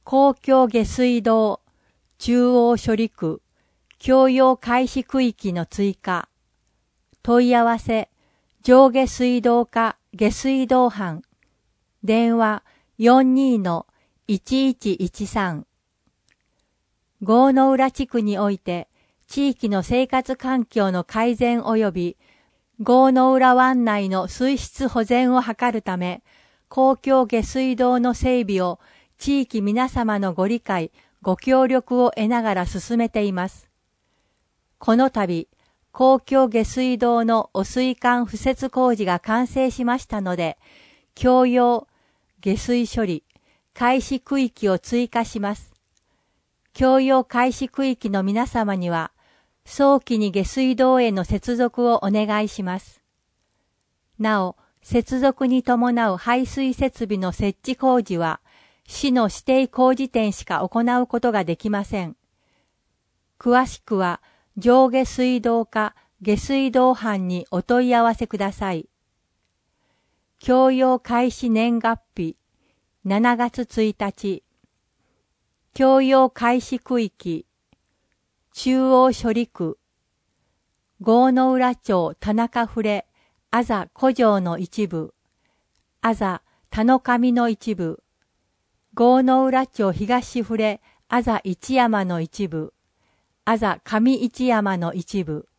公共下水道中央処理区共用開始区域の追加。問い合わせ上下水道課下水道班電話 42-1113。郷の浦地区において地域の生活環境の改善及び郷の浦湾内の水質保全を図るため、公共下水道の整備を地域皆様のご理解、ご協力を得ながら進めています。この度、公共下水道の汚水管敷設工事が完成しましたので、共用下水処理開始区域を追加します。共用開始区域の皆様には、早期に下水道への接続をお願いします。なお、接続に伴う排水設備の設置工事は、市の指定工事店しか行うことができません。詳しくは、上下水道課下水道班にお問い合わせください。共用開始年月日、7月1日。共用開始区域、中央処理区、郷の浦町田中船、あざ古城の一部、あざ田の上の一部、郷の浦町東船、あざ一山の一部、あざ上一山の一部、